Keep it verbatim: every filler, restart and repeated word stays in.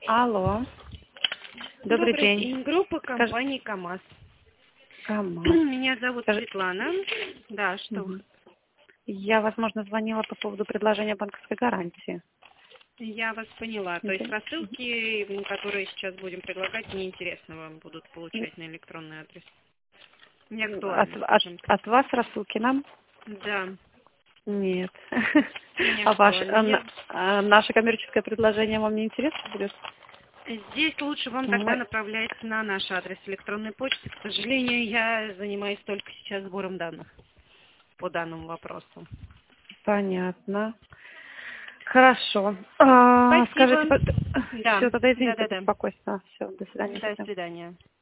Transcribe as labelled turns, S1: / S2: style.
S1: Алло. Добрый,
S2: Добрый
S1: день.
S2: день. Группа
S1: Скаж-
S2: компании КАМАЗ.
S1: КамАЗ.
S2: Меня зовут
S1: Скажи-
S2: Светлана. Да, что?
S1: Мгм. Я, возможно, звонила по поводу предложения банковской гарантии.
S2: Я вас поняла. То есть
S1: Мгм.
S2: рассылки, м, которые сейчас будем предлагать, неинтересно вам будут получать на электронный адрес. Не
S1: От,
S2: актуально,
S1: от,
S2: скажем так.
S1: от вас рассылки нам?
S2: Да,
S1: Нет.
S2: не
S1: А ваш,
S2: актуально.
S1: а,
S2: Нет.
S1: на- а наше коммерческое предложение вам не интересно будет?
S2: Здесь лучше вам тогда
S1: Мы...
S2: направлять на наш адрес электронной почты. К сожалению, я занимаюсь только сейчас сбором данных по данному вопросу.
S1: Понятно. Хорошо. А, скажите,
S2: Спасибо. Да,
S1: все, тогда
S2: да,
S1: извините за
S2: да, да.
S1: беспокойство. Все, до свидания.
S2: До
S1: Счастливо.
S2: свидания.